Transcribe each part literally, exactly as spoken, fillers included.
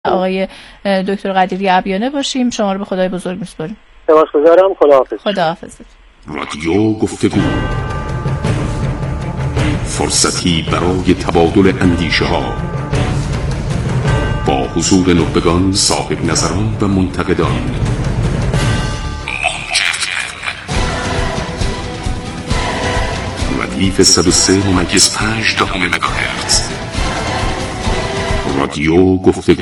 آقای دکتر قدیری ابیانه باشیم. شما رو به خدای بزرگ میسپاریم. سپاسگزارم. خداحافظ. خداحافظ. رادیو گفتگو، فرصتی برای تبادل اندیشه ها با حضور نخبگان، صاحب نظران و منتقدان. ردیف صد و سه ممیز پنج دهم مگاهرتز. رادیو گفتگو.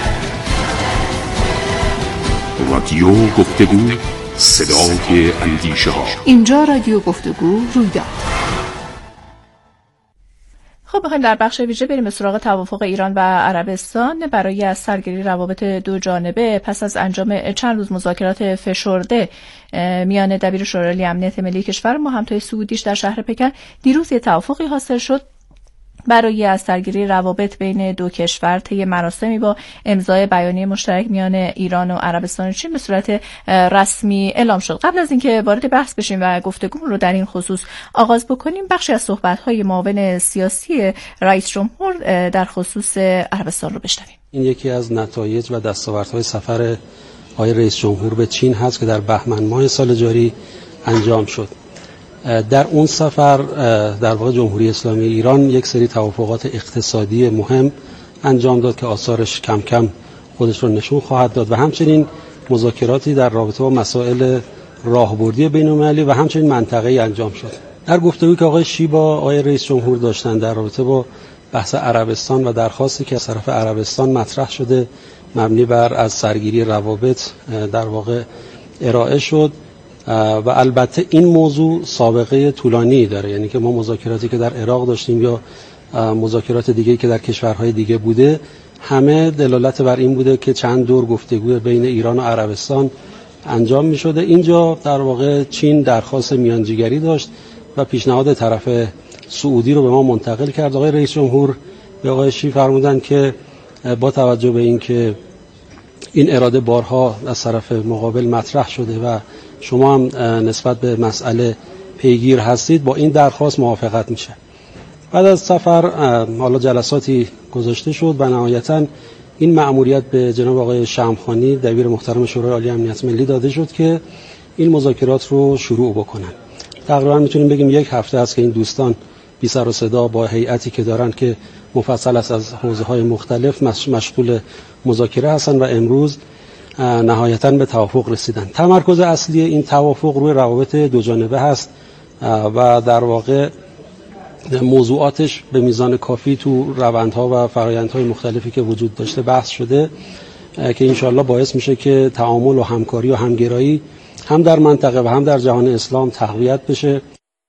رادیو گفتگو، صدای اندیشه ها. اینجا رادیو گفتگو رویداد. خب بخوایم در بخش ویژه بریم به سراغ توافق ایران و عربستان برای از سرگیری روابط دو جانبه پس از انجام چند روز مذاکرات فشرده میان دبیر شورای امنیت ملی کشور و همتای سعودیش در شهر پکن، دیروز یک توافقی حاصل شد برای از سرگیری روابط بین دو کشور طی مراسمی با امضای بیانیه مشترک میان ایران و عربستان و چین به صورت رسمی اعلام شد. قبل از اینکه وارد بحث بشیم و گفتگو رو در این خصوص آغاز بکنیم، بخشی از صحبت‌های معاون سیاسی رئیس جمهور در خصوص عربستان رو بشنویم. این یکی از نتایج و دستاوردهای سفر آقای رئیس جمهور به چین هست که در بهمن ماه سال جاری انجام شد. در اون سفر در واقع جمهوری اسلامی ایران یک سری توافقات اقتصادی مهم انجام داد که آثارش کم کم خودش رو نشون خواهد داد و همچنین مذاکراتی در رابطه با مسائل راهبردی بین‌المللی و همچنین منطقه‌ای انجام شد. در گفتگویی که آقای شی با آقای رئیس جمهور داشتن در رابطه با بحث عربستان و درخواستی که از طرف عربستان مطرح شده مبنی بر از سرگیری روابط در واقع ارائه شد و البته این موضوع سابقه طولانی داره، یعنی که ما مذاکراتی که در عراق داشتیم یا مذاکرات دیگه‌ای که در کشورهای دیگه بوده همه دلالت بر این بوده که چند دور گفتگو بین ایران و عربستان انجام می شده. اینجا در واقع چین درخواست میانجیگری داشت و پیشنهاد طرف سعودی رو به ما منتقل کرد. آقای رئیس جمهور به آقای شی فرمودن که با توجه به این که این اراده بارها از طرف مقابل مطرح شده و شما هم نسبت به مسئله پیگیر هستید، با این درخواست موافقت میشه. بعد از سفر حالا جلساتی گذاشته شد و نهایتاً این مأموریت به جناب آقای شمخانی دبیر محترم شورای عالی امنیت ملی داده شد که این مذاکرات رو شروع بکنن. تقریبا میتونیم بگیم یک هفته است که این دوستان بی سر و صدا با هیئتی که دارن که مفصل است از حوزه‌های مختلف مشغول مذاکره هستن و امروز نهایتاً به توافق رسیدن. تمرکز اصلی این توافق روی روابط دو جانبه هست و در واقع موضوعاتش به میزان کافی تو روندها و فرآیندهای مختلفی که وجود داشته بحث شده که انشالله باعث میشه که تعامل و همکاری و همگرایی هم در منطقه و هم در جهان اسلام تقویت بشه.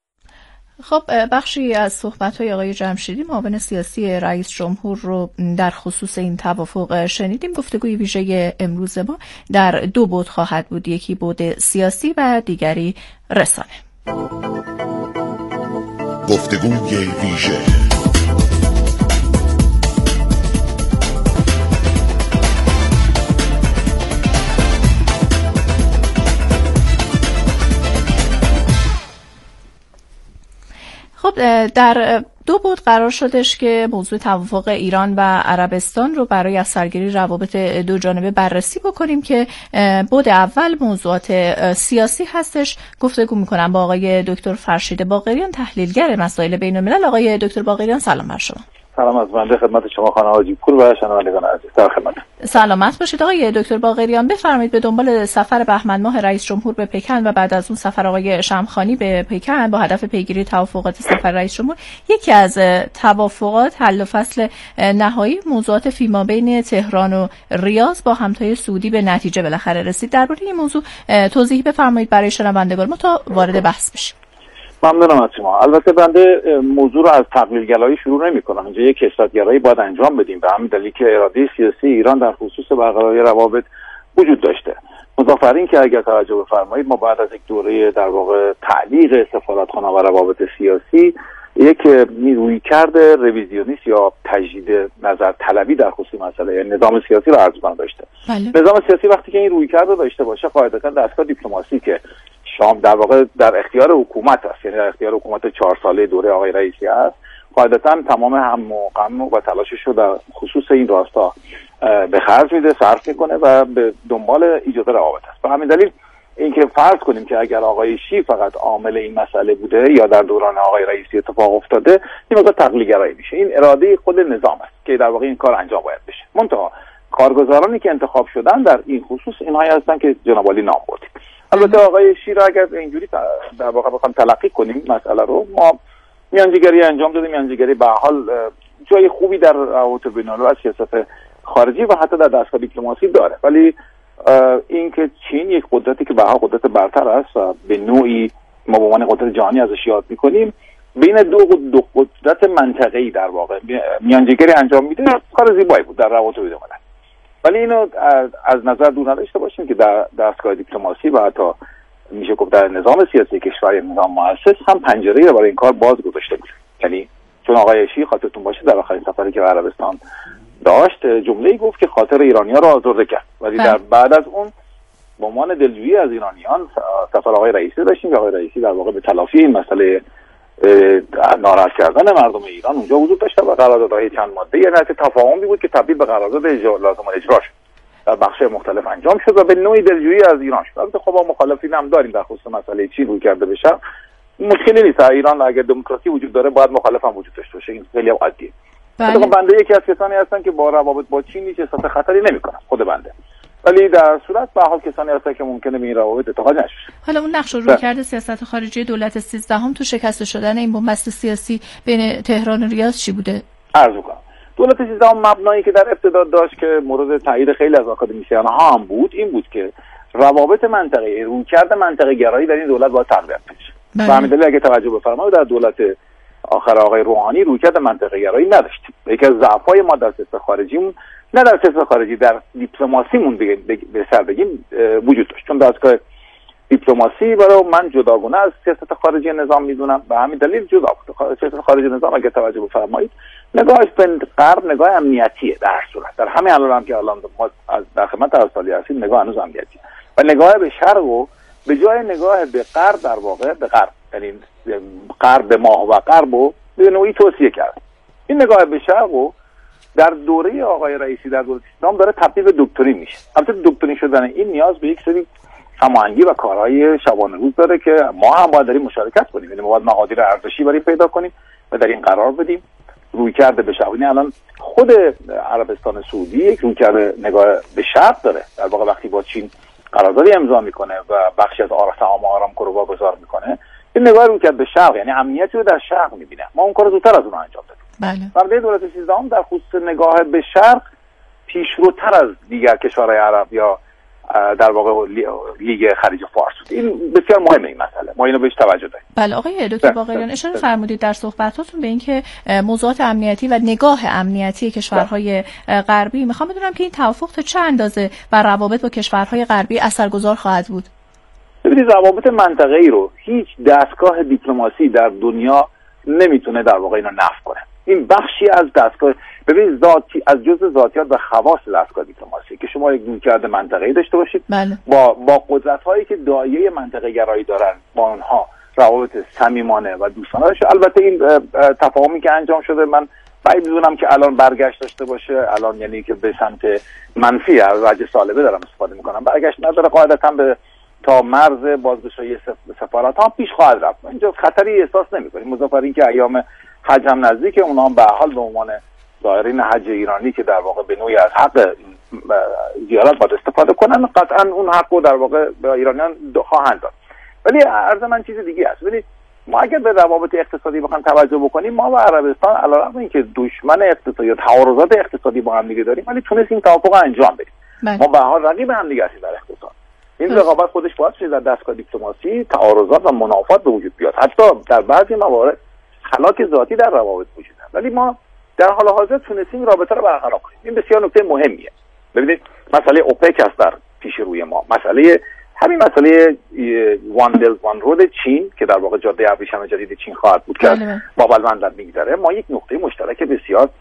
خب بخشی از صحبت‌های آقای جمشیدی معاون سیاسی رئیس جمهور رو در خصوص این توافق شنیدیم. گفتگوی ویژه امروز ما در دو بعد خواهد بود، یکی بعد سیاسی و دیگری رسانه. گفتگوی ویژه. خب در دو بعد قرار شدش که موضوع توافق ایران و عربستان رو برای از سرگیری روابط دو جانبه بررسی بکنیم که بعد اول موضوعات سیاسی هستش. گفتگو میکنم با آقای دکتر فرشید باقریان، تحلیلگر مسائل بین الملل. آقای دکتر باقریان سلام بر شما. سلام از بنده خدمت شما خانم حاجی پور و شنوندگان عزیز. در خدمت. سلامت باشید. آقای دکتر باقریان بفرمایید به دنبال سفر بهمن ماه رئیس جمهور به پکن و بعد از اون سفر آقای شمخانی به پکن با هدف پیگیری توافقات سفر رئیس جمهور، یکی از توافقات حل و فصل نهایی موضوعات فیمابین تهران و ریاض با همتای سعودی به نتیجه بالاخره رسید. درباره این موضوع توضیح بفرمایید برای شنوندگان ما تا وارد بحث بشیم. ممنونم از شما. البته بنده موضوع رو از تقلیل گرایی شروع نمی کنم. اینجا یک کثرت گرایی باید انجام بدیم، به همین دلیل که اراده سیاسی ایران در خصوص برقراری روابط وجود داشته. مضافر این که اگر توجه بفرمایید ما بعد از یک دوره در واقع تعلیق سفارتخانه و روابط سیاسی یک روی کرده رویزیونیست یا تجدید نظر طلبی در خصوص مسئله یعنی نظام سیاسی رو عرض کنم داشته. بله. نظام سیاسی وقتی که این روی کرده داشته باشه قاعدتا دستگاه دیپلماسی که شام در واقع در اختیار حکومت است، یعنی در اختیار حکومت چهار ساله دوره آقای رئیسی است، قاعدتا تمام هم و غم و تلاشش رو در خصوص این راستا به خرج میده، صرف میکنه و به دنبال ایجاد روابط است. به همین دلیل اینکه فرض کنیم که اگر آقای شی فقط عامل این مسئله بوده یا در دوران آقای رئیسی اتفاق افتاده، این مقدار تقلیدگرایی میشه. این اراده خود نظام است که در واقع این کار انجام باید بشه. منتها کارگزارانی که انتخاب شدن در این خصوص اینهایی هستن که جناب عالی نام بردید. البته آقای شی را اگر اینجوری در واقع بخوام تلقی کنیم مسئله رو، ما میانجیگری انجام دادیم. میانجیگری به حال جای خوبی در روابط بین‌المللی از سیاست خارجی و حتی در دستگاه دیپلماسی داره، ولی این که چین یک قدرتی که به حال قدرت برتر است و به نوعی ما به عنوان قدرت جهانی ازش یاد می‌کنیم، بین دو دو قدرت منطقه‌ای در واقع میانجیگری انجام میده، کار زیبایی بود در روابط بین‌المللی. ولی اینو از نظر دور نداشته باشیم که در دستگاه دیپلماسی و حتی میشه گفت در نظام سیاسی کشور، نظام مؤسس هم پنجره‌ای رو برای این کار باز گذاشته بود. یعنی چون آقای شی خاطرتون باشه در آخرین سفری که به عربستان داشت جمله‌ای گفت که خاطر ایرانی‌ها رو آزرده کرد، ولی در بعد از اون به عنوان دلجویی از ایرانیان سفر آقای رئیسی داشتیم که آقای رئیسی در واقع به تلافی این مسئله ناراحت کردن مردم ایران اونجا وجود داشته و قراردادهای چند ماده یعنی تفاهمی بود که تبدیل به قرارداد لازم الاجرا شد، در بخش مختلف انجام شد و به نوعی دلجویی از ایران شد. البته خب ما مخالفین هم داریم در خصوص مسئله چین روی کرده بشه، مشکلی نیست. ایران اگر دموکراسی وجود داره باید مخالف هم وجود داشته باشه، این خیلی عادیه. بله. بنده یکی از کسانی هستم که با روابط با چین هیچ احساس خطری نمی‌کنم خود بنده، ولی در صورت به حال کسانی هستن که ممکنه به این روابط اعتقاد نشه. حالا اون نقش رو کرده سیاست خارجی دولت سیزدهم تو شکست شدن این بنبست سیاسی بین تهران و ریاض چی بوده؟ عرض می‌کنم دولت سیزدهم مبنایی که در ابتدا داشت که مورد تایید خیلی از آکادمیسیان‌ها هم بود، این بود که روابط منطقه‌ای، رویکرد منطقه گرایی در این دولت باید تقویت بشه. به همین دلیل اگه توجه بفرمایید در دولت آخر آقای روحانی رویکرد منطقه گرایی نداشتیم. یکی از ضعف‌های ما در سیاست خارجیمون، نه در سیاست خارجی، در دیپلماسیمون به سر بگیم وجود داشت. چون دستگاه دیپلماسی برای من جداگانه از سیاست خارجی نظام میدونم، به همین دلیل جدا بود. سیاست خارجی نظام اگه توجه بفرمایید نگاهش به غرب نگاه امنیتیه در هر صورت. در همین الان هم که الان ما در خدمت ارسالی هستیم نگاه هنوز امنیتیه و نگاه به شرق و به جای نگاه به غرب در واقع به غرب، یعنی غرب به ما و غرب رو به نوعی توصیه کرد. این نگاه به شرق و در دوره آقای رئیسی در دوره اسلام داره تبدیل به دکترین میشه. البته دکترین شدن این نیاز به یک سری هماهنگی و کارهای شبانه روز داره که ما هم باید در این مشارکت کنیم، یعنی ما باید مقادیر ارزشی برای پیدا کنیم و در این قرار بدیم. رویکرد به شرق، الان خود عربستان سعودی یک رویکرد نگاه به شرق داره. در واقع وقتی با چین قراردادی امضا میکنه و بخشی از آرام آرامکو رو واگذار میکنه، این نگاه رویکرد به شرق یعنی امنیتی رو در شرق میبینه. ما اون کارو زودتر از اون انجام دادیم. بله. برای دولت سیزدهم در خصوص نگاه به شرق پیشروتر از دیگر کشورهای عرب یا در واقع لیگ خلیج فارس بود. این بسیار مهمه این مسئله، ما اینو بهش توجه داریم. بله آقای دکتر باقریان اشاره فرمودید در صحبتاتون به اینکه موضوعات امنیتی و نگاه امنیتی کشورهای غربی، میخوام بدونم که این توافق تا چه اندازه بر روابط با کشورهای غربی اثرگذار خواهد بود؟ ببینید روابط منطقه‌ای رو هیچ دستگاه دیپلماسی در دنیا نمیتونه در واقع اینو نفی کنه. این بخشی از دستگاه، ببینید ذاتی از جزء ذاتیات و خواص دستگاه دیپلماسی که شما یک رویکرد منطقه‌ای داشته باشید. بله. با با قدرت‌هایی که دایره منطقه گرایی دارن با اونها روابط صمیمانه و دوستانه داشته. البته این تفاهمی که انجام شده من بعید می‌دونم که الان برگشت داشته باشه. الان یعنی که به سمت منفی از وجه سالبه دارم استفاده می‌کنم، برگشت نداره. قاعدتاً به تا مرز بازگشایی سفارت ها پیش خواهد رفت. اینجا خطری احساس نمی‌کنیم. مضافاً اینکه ایام حج هم نزدیکه، اونها هم به حال به عنوان زائرین حج ایرانی که در واقع به نوعی از حق زیارت باید استفاده کنن، قطعا اون حق رو در واقع به ایرانیان خواهند داد. ولی عرض من چیز دیگه است. ولی ما اگر به روابط اقتصادی بخوایم توجه بکنیم، ما و عربستان علاوه بر اینکه دشمن اقتصادی یا تعارضات اقتصادی با هم دیگه داریم، ولی تونستیم توافق انجام بدیم. ما به حال رقیب هم دیگه هستیم در اقتصاد. این رقابت خودش باعث شده در دستگاه دیپلماسی تعارضات و منافات به وجود بیاد. حتی در بعضی موارد خلاق ذاتی در روابط وجود داره. ولی ما در حال حاضر تونستیم رابطه رو برقرار کنیم. این بسیار نکته مهمیه. ببینید مسئله اوپک است در پیش روی ما. مسئله همین مسئله وان بلت وان رود چین که در واقع جاده ابریشم جدید چین خواهد بود که بابل بندر میگذره، ما یک نقطه مشترک بسیار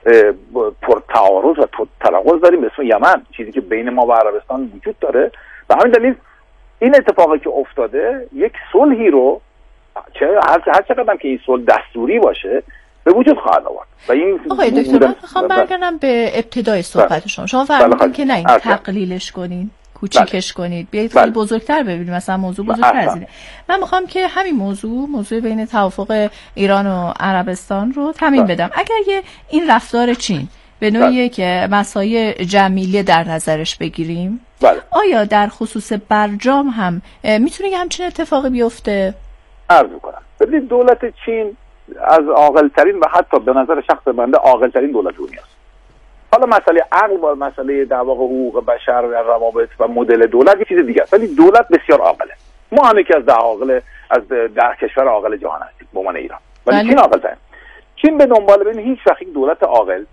پر تعارض و تناقض داریم به اسم یمن، چیزی که بین ما و عربستان وجود داره. به همین دلیل این اتفاقی که افتاده یک صلحی رو چه هر هر چقدر که این صلح دستوری باشه به وجود خواهد آورد. و این آقای دکتر من میخوام برگردم به ابتدای صحبت شما. شما فرمودین که نه این تقلیلش کنین، کوچیکش کنید، بیایید خیلی بزرگتر ببینید، مثلا موضوع بزرگتر از اینه. من میخوام که همین موضوع موضوع بین توافق ایران و عربستان رو تمرین بدم. اگر یه این رفتار چین به نوعی که مسائل جمیله در نظرش بگیریم، بله. آیا در خصوص برجام هم میتونه یه همچین اتفاقی بیفته؟ عرض میکنم ببینید دولت چین از عاقل‌ترین و حتی به نظر شخص بنده عاقل‌ترین دولت دنیاست. حالا مسئله عقل با مسئله در واقع حقوق بشر و روابط و مدل دولت یه چیز دیگه است، ولی دولت بسیار عاقله. ما هم یکی از ده عاقل از ده کشور عاقل جهان هستیم به عنوان ایران، ولی چین عاقل‌تره. چین به دنبال ببین هیچ وقت دولت عاقل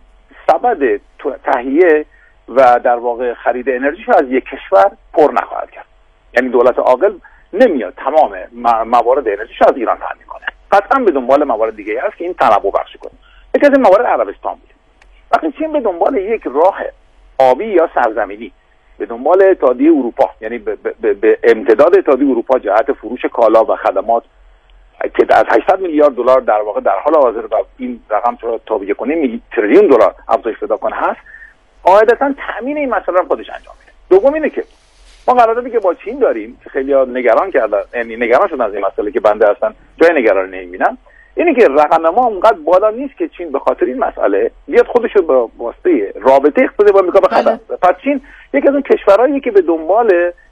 سبد تهیه و در واقع خرید انرژی از یک کشور پر نخواهد کرد. یعنی دولت عاقل نمیاد تمام موارد انرژیش از ایران تامین کنه. قطعا به دنبال موارد دیگه هست که این تنوع بخشی کنه. یکی از این موارد عربستان بود. وقتی چین به دنبال یک راه آبی یا سرزمینی به دنبال اتحادیه اروپا، یعنی به, به, به امتداد اتحادیه اروپا جهت فروش کالا و خدمات که از هشتصد میلیارد دلار در واقع در حال حاضر و این رقم تا یک و نیم تریلیون دلار افزایش پیدا کنه هست، قاعدتا تامین این مسئله رو خودش انجام میده. دوم اینه که ما قراردادی که با چین داریم که خیلی‌ها نگران کردن، یعنی نگران شدن از این مسئله که بنده هستن جای نگرانی نمیبینم، اینه که رقم ما اونقدر بالا نیست که چین به خاطر این مسئله بیاد خودش رو به واسطه رابطه اقتصادی با آمریکا بخره. پس چین یکی از اون کشورهایی که به دنبال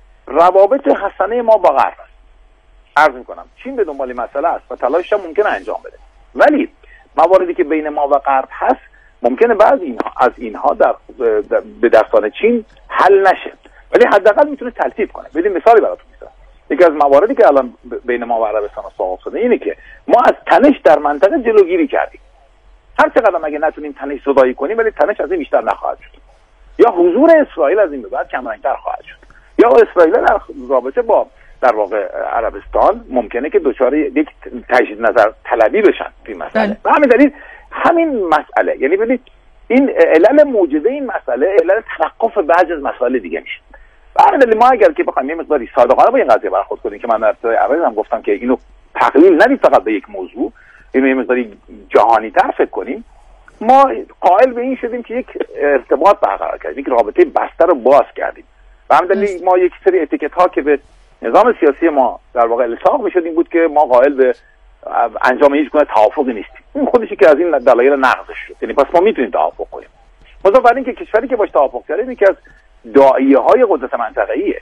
روابط حسنه ما با غرب است. عرض میکنم چین به دنبال مسئله است و تلاشش هم ممکنه انجام بده، ولی مواردی که بین ما و غرب هست ممکنه بعضی اینها از اینها در, در به دستان چین حل نشه، ولی حداقل میتونه تلطیف کنه. بدین مثالی براتون میزنم. یکی از مواردی که الان بین ما و عربستان صاحب شده اینه که ما از تنش در منطقه جلوگیری کردیم. هر چقدر اگه نتونیم تنش زدایی کنیم ولی تنش از این بیشتر نخواهد شد. یا حضور اسرائیل از این به بعد کمرنگتر خواهد شد. یا اسرائیل در رابطه با در واقع عربستان ممکنه که دچار یک تجدید نظر طلبی بشن این مسئله. به همین دلیل همین مسئله، یعنی ببینید این علل موجوده این مسئله علل توقف بعضی از مسائل دیگه میشه. به همین دلیل ما اگر که بخوایم یه مقداری صادقانه با این قضیه برخورد کنیم که من در ابتدای اول هم گفتم که اینو تقلیل ندید فقط به یک موضوع، اینو یه مقداری جهانی تر فکر کنیم، ما قائل به این شدیم که یک ارتباط برقرار کردیم، یک رابطه بسته رو باز کردیم. به همین دلیل ما یک سری اتیکت ها که به نظام سیاسی ما در واقع الحاق میشد این بود که ما قائل به انجام هیچ گونه توافقی نیستیم. این خودش که از این دلایل نقضش شد. یعنی پس ما میتونیم توافق کنیم. مثلا برای اینکه کشوری که باش توافق کردیم یکی از داعیه های قدرت منطقه‌ایه.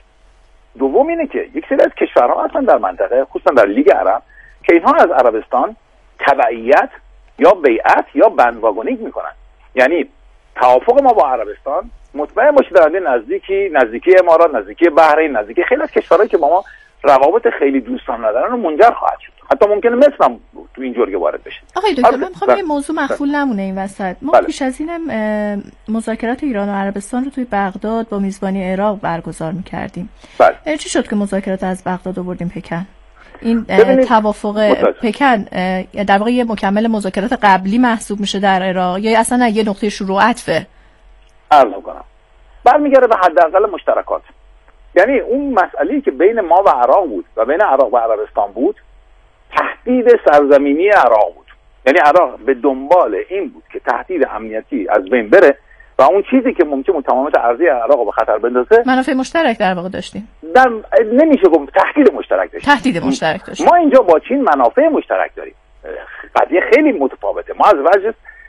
دوم اینه که یک سری از کشورها اصلا در منطقه خصوصا در لیگ عرب که اینها از عربستان تبعیت یا بیعت یا بندواگونینگ میکنن. یعنی توافق ما با عربستان مطمئن باشید در نزدیکی نزدیکی امارات، نزدیکی بحرین، نزدیکی خیلی از کشورهایی که با ما روابط خیلی دوستانه ندارن رو منجر خواهد شد. حتی ممکنه مصر هم تو این جرگه وارد بشه. آقای دکتر من می‌خوام یه موضوع مخفول نمونه این وسط. ما پیش از اینم مذاکرات ایران و عربستان رو توی بغداد با میزبانی عراق برگزار می‌کردیم. بله. چی شد که مذاکرات از بغداد آوردیم پکن؟ این توافق پکن در واقع یه مکمل مذاکرات قبلی محسوب میشه در عراق یا اصلا یه نقطه شروع عطفه؟ عرض می‌کنم. برمیگرده به حداقل مشترکات. یعنی اون مسئله‌ای که بین ما و عراق بود و بین عراق و عربستان بود تهدید سرزمینی عراق بود. یعنی عراق به دنبال این بود که تهدید امنیتی از بین بره و اون چیزی که ممکن متمامت ارضی عراق رو به خطر بندازه. منافع مشترک در واقع داشتیم. در نمیشه گفت تهدید مشترک داشتیم. تهدید مشترک داشتیم. ما اینجا با چین منافع مشترک داریم. قضیه خیلی متفاوته. ما از وجه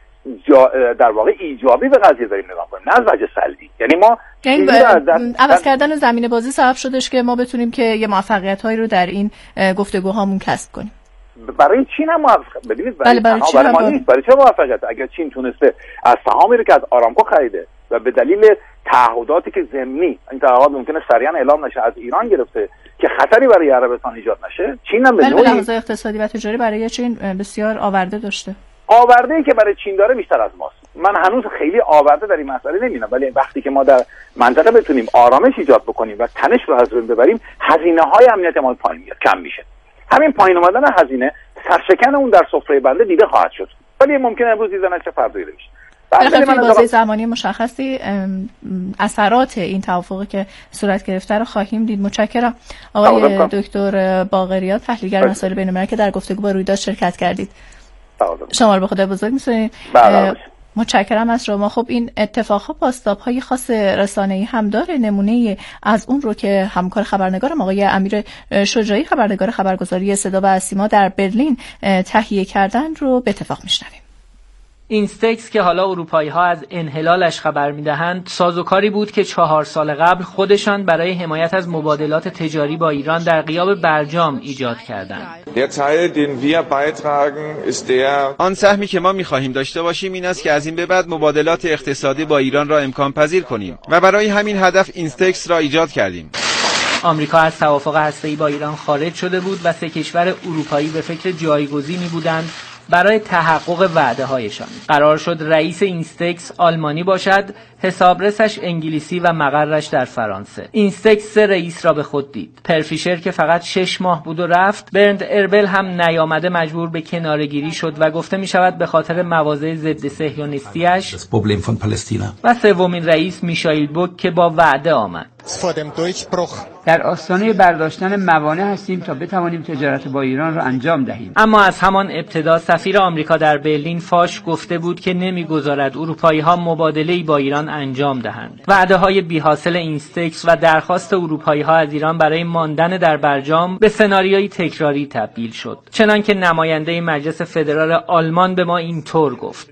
در واقع ایجابی به قضیه داریم نگاه کنیم، نه از وجه سلبی. یعنی ما یعنی عوض کردن زمین بازی سبب شدش که ما بتونیم که یه موفقیت‌هایی رو در این گفتگوهامون کسب کنیم. برای چین هم موفق ببینید برای, برای چین برای ما نیست. برای چه موفقیت؟ اگر چین تونسته از سهامی رو که از آرامکو خریده و به دلیل تعهداتی که ضمنی این تعهدات ممکنه سریعا اعلام نشه از ایران گرفته که خطری برای عربستان ایجاد نشه، چین هم به نوعی لحاظ اقتصادی و تجاری برای چین بسیار آورده داشته. آورده‌ای که برای چین داره بیشتر از ماست. من هنوز خیلی آورده در این مسئله نمی‌بینم، ولی وقتی که ما در منطقه بتونیم آرامش ایجاد بکنیم و تنش رو از بین ببریم، هزینه‌های امنیت ما پایین میاد، کم میشه. همین پایین اومدن هزینه سرشکن اون در سفره بنده دیده خواهد شد. ولی ممکنه امروز دیده نشه فردا دیده بشه. بالاخره توی بازه زمانی مشخصی اثرات این توافقی که صورت گرفته رو خواهیم دید. متشکرم آقای دکتر باقریان، تحلیلگر مسائل بین‌المللی که در گفتگو با رویداد شرکت کردید. شما رو به خدا بزرگ می‌سپاریم. متشکرم از شما. خب این اتفاقها بازتاب‌های خاص رسانه‌ای هم داره. نمونه از اون رو که همکار خبرنگارم آقای امیر شجاعی، خبرنگار خبرگزاری صدا و سیما در برلین تهیه کردن رو به اتفاق میشنویم. اینستکس که حالا اروپایی ها از انحلالش خبر میدهند، سازوکاری بود که چهار سال قبل خودشان برای حمایت از مبادلات تجاری با ایران در غیاب برجام ایجاد کردند. آن سهمی که ما می‌خواهیم داشته باشیم این است که از این به بعد مبادلات اقتصادی با ایران را امکان پذیر کنیم و برای همین هدف اینستکس را ایجاد کردیم. آمریکا از توافق هسته‌ای با ایران خارج شده بود و سه کشور اروپایی به فکر جایگزینی بودند برای تحقق وعده‌هایشان. قرار شد رئیس اینستکس آلمانی باشد، حسابرسش انگلیسی و مقرش در فرانسه. اینستکس سه رئیس را به خود دید. پرفیشر که فقط شش ماه بود و رفت، برند اربل هم نیامده مجبور به کناره‌گیری شد و گفته می شود به خاطر مواضع ضد صهیونیستی‌اش. و سومین رئیس میشائیل بوک که با وعده آمد. در آستانه برداشتن موانع هستیم تا بتوانیم تجارت با ایران را انجام دهیم. اما از همان ابتدا سفیر آمریکا در برلین فاش گفته بود که نمیگذارد اروپایی‌ها مبادله‌ای با ایران انجام دهند. وعده‌های بی‌حاصل اینستکس و درخواست اروپایی‌ها از ایران برای ماندن در برجام به سناریویی تکراری تبدیل شد. چنانکه نماینده مجلس فدرال آلمان به ما اینطور گفت: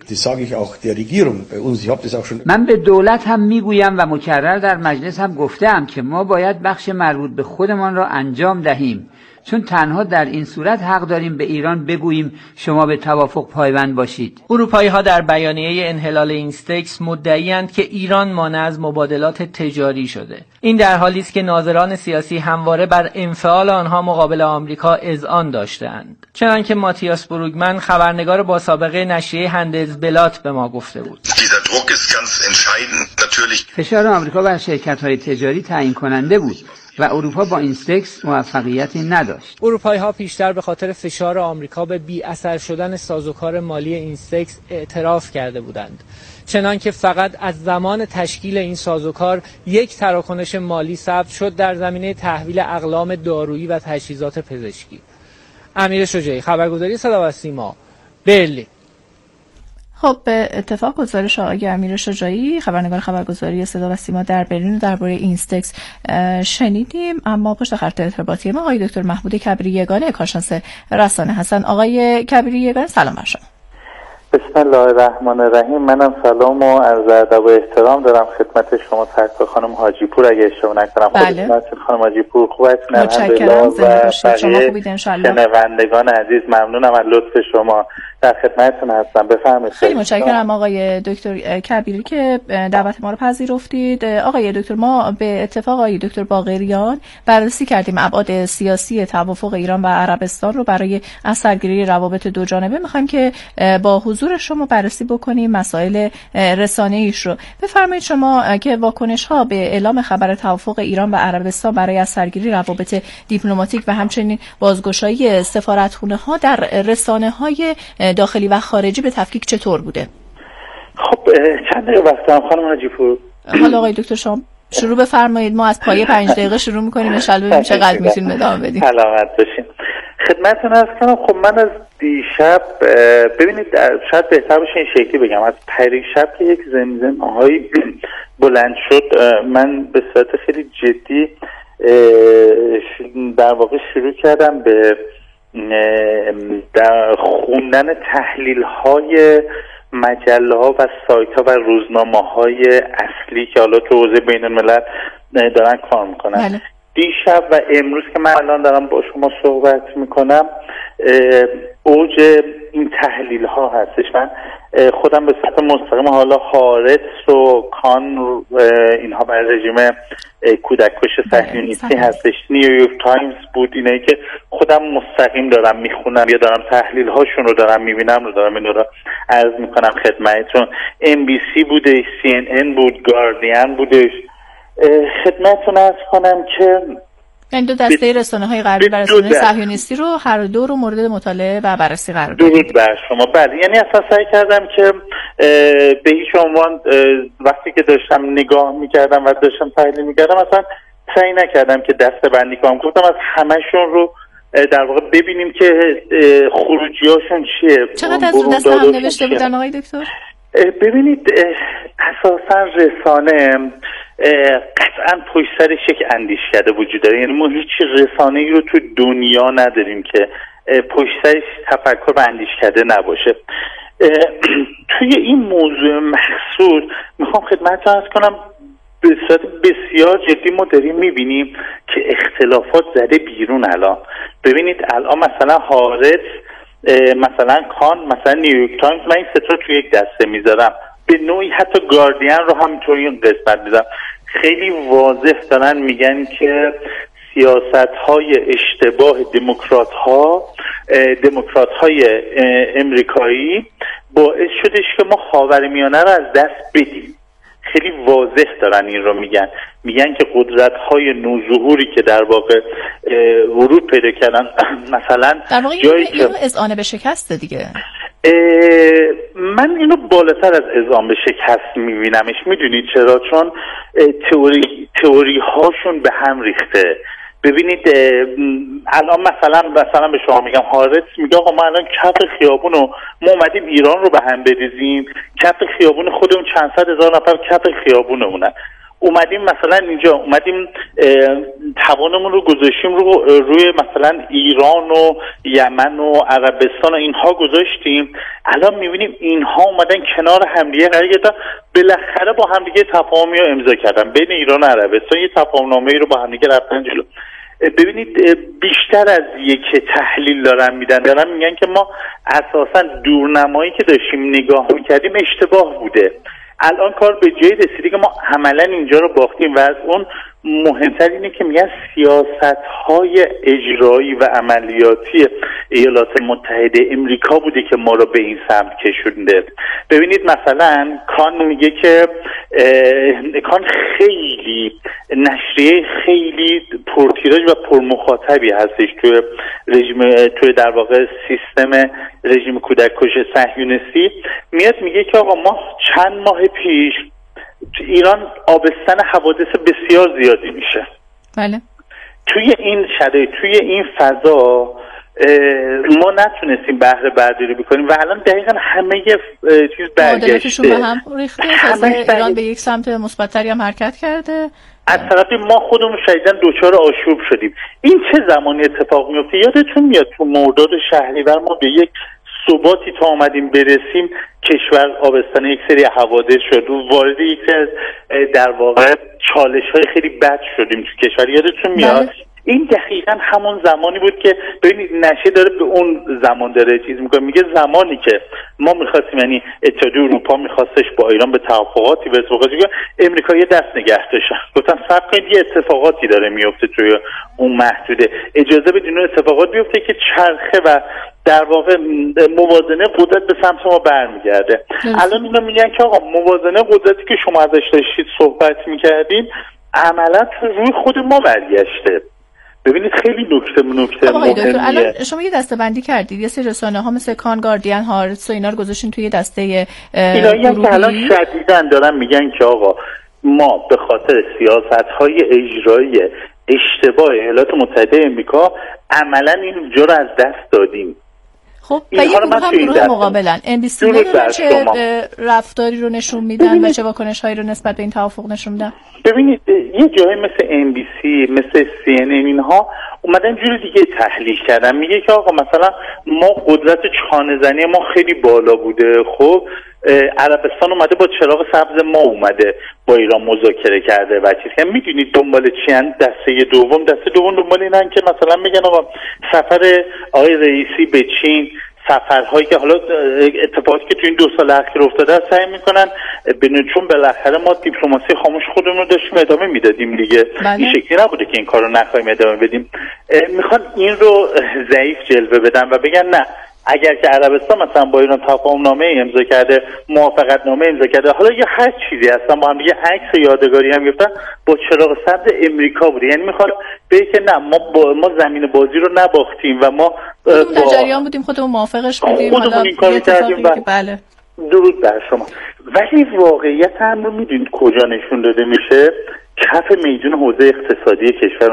من به دولت هم میگویم و مکرر در مجلس هم گفتم که ما باید بخش مربوط به خودمان را انجام دهیم، چون تنها در این صورت حق داریم به ایران بگوییم شما به توافق پایبند باشید. اروپایی‌ها در بیانیه انحلال اینستکس مدعی‌اند که ایران مانع از مبادلات تجاری شده. این در حالی است که ناظران سیاسی همواره بر انفعال آنها مقابل آمریکا اذعان داشته‌اند. چنانکه ماتیاس بروگمن، خبرنگار با سابقه نشریه هندلزبلات، به ما گفته بود: فشار آمریکا بر شرکت‌های تجاری تعیین کننده بود و اروپا با اینستکس موفقیتی نداشت. اروپایی‌ها پیشتر به خاطر فشار آمریکا به بی اثر شدن سازوکار مالی اینستکس اعتراف کرده بودند، چنانکه فقط از زمان تشکیل این سازوکار یک تراکنش مالی ثبت شد در زمینه تحویل اقلام دارویی و تجهیزات پزشکی. امیر شجاعی، خبرگزاری صدا و سیما، برلین. خب به اتفاق گزارش آقای امیر شجاعی، خبرنگار خبرگزاری صدا و سیما در برلین، درباره اینستکس شنیدیم. اما پشت خط ارتباطی ما آقای دکتر محمود کبیری یگانه، کارشناس رسانه هستن. آقای کبیری یگانه، سلام بر شما. بسم الله الرحمن الرحیم. منم سلام و عرض ادب و احترام دارم خدمت شما سرکار خانم حاجی پور، اگه اشتباه نکنم. بله. خدمت خانم حاجی پور خوب هستین؟ متشکرم. زنده باشید. شما خوبید ان شاء الله. شنوندگان عزیز ممنونم از لطف شما. در خدمتتون هستم. بفرمایید. خیلی متشکرم آقای دکتر کبیری که دعوت ما رو پذیرفتید. آقای دکتر، ما به اتفاق آقای دکتر باقریان بررسی کردیم ابعاد سیاسی توافق ایران و عربستان رو برای از سرگیری روابط دو جانبه. می‌خوایم که با حضور شما بررسی بکنیم مسائل رسانه‌ایش رو. بفرمایید شما که واکنش‌ها به اعلام خبر توافق ایران و عربستان برای از سرگیری روابط دیپلماتیک و همچنین بازگشایی سفارتخونه‌ها در رسانه‌های داخلی و خارجی به تفکیک چطور بوده؟ خب چند دقیقه وقت دارم خانم حاجی پور. حالا آقای دکتر شما شروع بفرمایید. ما از پایه پنج دقیقه شروع می‌کنیم ان شاءالله ببینیم چقدر می‌تونیم ادامه بدیم. سلامت باشین. خدمتتون عرض کنم. خب من از دیشب ببینید شاید بهتر باشه این شکلی بگم، از پریشب که یک زمزمه‌هایی بلند شد، من به صورت خیلی جدی در واقع شروع کردم به در خوندن تحلیل های مجله ها و سایت ها و روزنامه های اصلی که حالا تو حوزه بین الملل دارن کار میکنن. بله. دیشب و امروز که من الان دارم با شما صحبت میکنم اوج این تحلیل ها هستش. من خودم به صورت مستقیم حالا هارتس و کان اینها برای رژیم کودککش صهیونیستی هستش، نیویورک تایمز بود، اینایی که خودم مستقیم دارم میخونم یا دارم تحلیل هاشون رو دارم میبینم رو دارم این رو عرض میکنم خدمتتون. ام بی سی بودش، سی ان ان بود، گاردین بودش. خدمتتون عرض کنم که این دو دسته رسانه‌های غربی و رسانه صهیونیستی رو هر دو رو مورد مطالعه و بررسی قرار دادید. درود بر شما. بله، یعنی اصلا سعی کردم که به هیچ عنوان وقتی که داشتم نگاه میکردم و داشتم تحلیل میکردم اصلا سعی نکردم که دسته بندی کنم، گفتم از همشون رو در واقع ببینیم که خروجیاشون چیه. چقدر از اون دست هم نوشته بودن آقای دکتر؟ ببینید اساسا رسانه قطعا پشت سرش یک اندیشکده وجود داره، یعنی ما هیچ رسانه‌ای رو تو دنیا نداریم که پشت سرش تفکر و اندیشکده نباشه. توی این موضوع مخصوص میخوام خدمتتون عرض کنم به صورت بسیار جدی ما داریم میبینیم که اختلافات زده بیرون. الان ببینید الان مثلا هارتس، مثلا کان، مثلا نیویورک تایمز، من این ستا توی یک دسته میذارم، به نوعی حتی گاردین رو هم توی این قسمت میذارم. خیلی واضح دارن میگن که سیاست‌های اشتباه دموکرات‌ها دموکرات‌های امریکایی باعث شدش که ما خاورمیانه رو از دست بدیم. خیلی واضح دارن این رو میگن، میگن که قدرت‌های نوظهوری که در واقع ورود پیدا کردن مثلا در واقع جایی که اذعان به شکست دیگه، من اینو بالاتر از اذعان به شکست میبینمش. میدونید چرا؟ چون تئوری تئوری هاشون به هم ریخته. ببینید الان مثلا مثلا به شما میگم هارتس میگه آقا ما الان کف خیابون رو ما اومدیم ایران رو به هم بریزیم، کف خیابون خودمون چند صد هزار نفر کف خیابونمونه، اومدیم مثلا اینجا اومدیم توانمون رو گذاشتیم رو روی مثلا ایران و یمن و عربستان و اینها گذاشتیم. الان میبینیم اینها اومدن کنار همدیگه قرار گرفتن، بالاخره با همدیگه تفاهمی رو امضا کردن بین ایران و عربستان، یه تفاهمنامه‌ای رو با همدیگه رفتن جلو. ببینید بیشتر از یک تحلیل دارن میدن، دارن میگن که ما اساسا دورنمایی که داشتیم نگاه میکردیم اشتباه بوده. الان کار به جایی رسیده که ما عملا اینجا رو باختیم و از اون مهمتر اینه که میگن سیاست‌های اجرایی و عملیاتی ایالات متحده امریکا بوده که ما رو به این سمت کشونده. ببینید مثلا کان میگه که کان خیلی نشریه خیلی پرتیراژ و پرمخاطبی هستش توی رژیم، توی در واقع سیستم رژیم کودککش صهیونیستی، میاد میگه که آقا ما چند ماه پیش تو ایران آبستن حوادث بسیار زیادی میشه. بله. توی این شرایط، توی این فضا ما نتونستیم بهره برداری بکنیم و الان دقیقا همه چیز برگشته، به هم ریخته. ایران به یک سمت مثبت‌تری هم حرکت کرده، از طرفی ما خودمون شدیداً دوچار آشوب شدیم. این چه زمانی اتفاق میفته؟ یادتون میاد تو مرداد شهریور ما به یک ثباتی تا اومدیم برسیم، کشور آبستن یک سری حوادث شد و وارد یک سری از در واقع چالش‌های خیلی بد شدیم تو کشور. یادتون میاد؟ این دقیقاً همون زمانی بود که ببینید نشه داره به اون زمان داره چیز میکنه، میگه زمانی که ما میخواستیم، یعنی اتحادیه اروپا میخواستش با ایران به توافقاتی به اتفاقاتی که امریکا یه دست نگه داشتن، گفتن صبر کنید یه اتفاقاتی داره میفته توی اون محدوده، اجازه بدین اون اتفاقات بیفته که چرخه و در واقع موازنه قدرت به سمت ما برمیگرده. الان اینا میگن که آقا موازنه قدرتی که شما ازش داشتید صحبت میکردین عملا روی خود ما برگشته. ببینید خیلی نکته نکته مهمیه. الان شما یه دسته بندی کردید، یه سری رسانه ها مثل کان، گاردین، هارتس و اینا رو گذاشتین توی دسته اینا که الان شدیداً دارن میگن که آقا ما به خاطر سیاست‌های اجرایی اشتباه ایالات متحده آمریکا عملاً این جا رو از دست دادیم. خب و یه گروه هم گروه مقابلن ام بی سی ندارن چه رفتاری رو نشون میدن و چه واکنش هایی رو نسبت به این توافق نشون میدن؟ ببینید یه جایی مثل ام بی سی، مثل سی ان ان، اینها اومدن جور دیگه تحلیل کردن، میگه که آقا مثلا ما قدرت چانه زنی ما خیلی بالا بوده، خب عربستان اومده با چراغ سبز ما اومده با ایران مذاکره کرده و چیز که میدونید دنبال چی ان؟ دسته دوم دسته دوم دنبال اینن که مثلا میگن آقا سفر آقای رئیسی به چین، سفرهایی که حالا اتفاقی که تو این دو سال اخیر افتاده سعی میکنن ببینن، چون بالاخره ما دیپلماسی خاموش خودمون رو داشتیم ادامه میدادیم دیگه، این شکلی نبوده که این کارو نخواهیم ادامه بدیم. میخوان این رو ضعیف جلوه بدن و بگن نه اگر که عربستان مثلا با ایران تفاهم‌نامه امضا کرده، موافقتنامه امضا کرده، حالا یه هر چیزی هستن با هم دیگه عکس یادگاری هم گرفتن، با چراغ سبز امریکا بوده، یعنی میخواد بگه که نه ما با ما زمین بازی رو نباختیم و ما در جریان بودیم، خودمون موافقش بودیم، خودمون این کارو کردیم و بله درود بر شما. ولی واقعیت هم رو میدونید کجا نشون داده میشه؟ کف میدون حوزه اقتصادی کشورمون.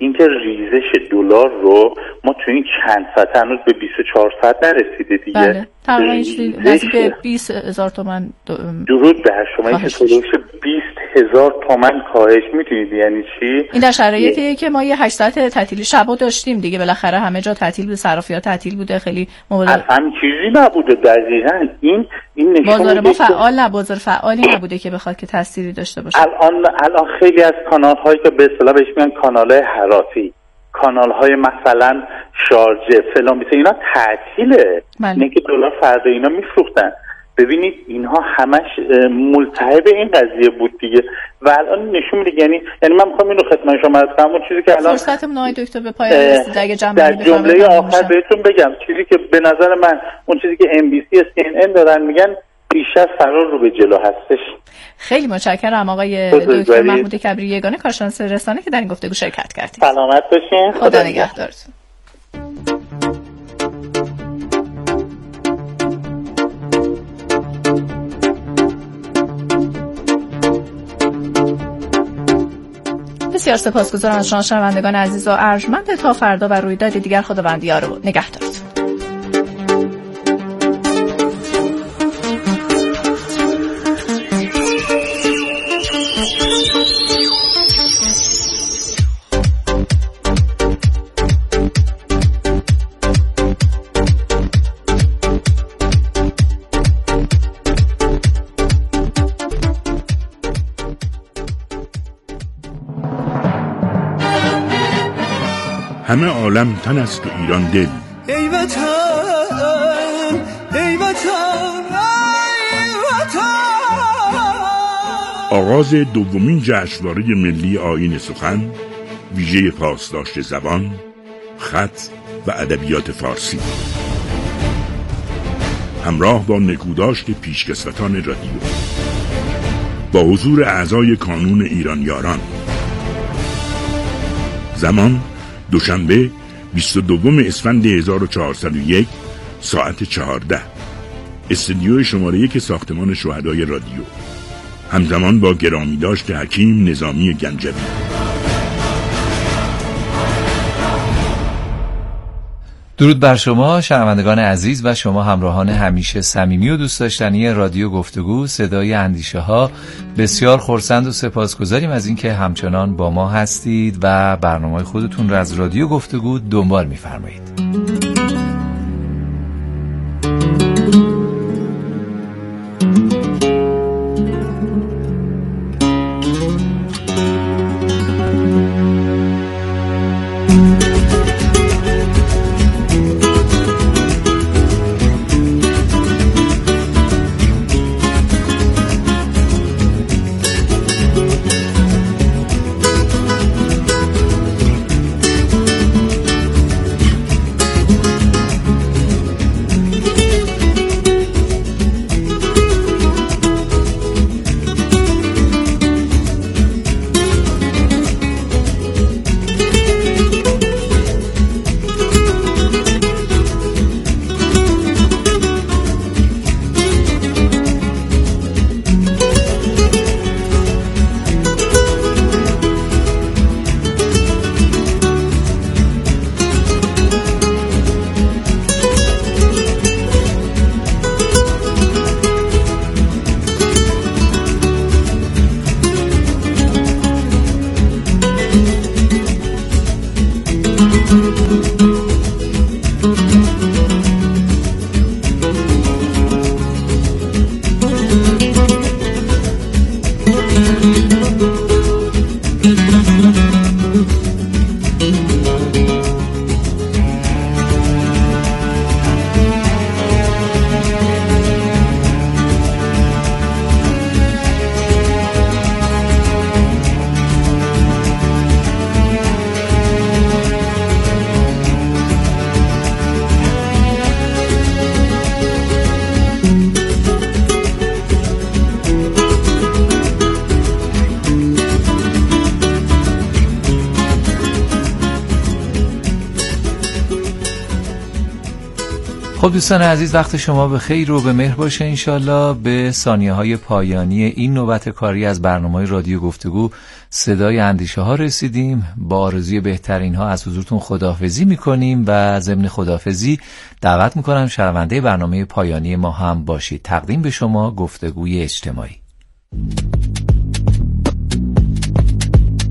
اینکه ریزش دلار رو ما تو این چند ساعت هنوز به بیست و چهار ساعت نرسیده دیگه. بله تقریبا نزدیک به بیست هزار تومان دو... درود بر شما. این که بیست هزار تومان کاهش میتونید یعنی چی؟ این در شرایطیه که ما یه هشت ساعت تعطیلی شبا داشتیم دیگه، بالاخره همه جا تعطیل بود، صرافی‌ها تعطیل بوده، خیلی مبادله اصلا چیزی نبوده. دقیقاً این این نشون بازار ما فعال نه، بازار فعالی نبوده که بخواد که تأثیری داشته باشه. الان الان خیلی از کانال‌هایی که به اصطلاح بهش میگن کانال‌های حراسی، کانال‌های مثلا شارجه فلان بیسه، اینا تعطیله. نه که دلار فردا اینا میفروختن. ببینید اینها همش ملتهب این قضیه بود دیگه و الان نشون میده. یعنی یعنی من میخوام اینو خدمت شما عرض کنم، اون چیزی که الان فرصتمون آقای دکتر به پایان رسید، اگه در جمله آخر بهتون بگم چیزی که به نظر من اون چیزی که ام بی سی سی ان ان دارن میگن بیشتر فرار رو به جلو هستش. خیلی متشکرم آقای دکتر محمود کبیر یگانه، کارشناس رسانه که در این گفتگو شرکت کردید. سلامت باشین. خدا, خدا نگهدارتون. بسیار سپاسگزارم از شما شنوندگان عزیز و ارجمند. تا فردا و رویداد دیگر خداوندی‌ها رو نگهدارتون. همه عالم تن است و ایران دل. ای وطن ای وطن ای وطن. آغاز دومین جشنواره ملی آیین سخن، ویژه پاسداشت زبان، خط و ادبیات فارسی، همراه با نکوداشت پیشکسوتان رادیو، با حضور اعضای کانون ایران یاران. زمان دوشنبه بیست و دوم اسفند هزار و چهارصد و یک ساعت چهارده، استودیو شماره یک ساختمان شهدای رادیو، همزمان با گرامی داشت حکیم نظامی گنجوی. درود بر شما شنوندگان عزیز و شما همراهان همیشه صمیمی و دوست داشتنی رادیو گفتگو صدای اندیشه ها. بسیار خرسند و سپاسگزاریم از اینکه همچنان با ما هستید و برنامه خودتون رو از رادیو گفتگو دنبال می‌فرمایید. خب دوستان عزیز، وقت شما به خیر و به مهر باشه. انشالله به ثانیه های پایانی این نوبت کاری از برنامه رادیو گفتگو صدای اندیشه ها رسیدیم. با آرزوی بهترین ها از حضورتون خداحافظی میکنیم و ضمن خداحافظی دعوت میکنم شنونده برنامه پایانی ما هم باشید. تقدیم به شما گفتگوی اجتماعی.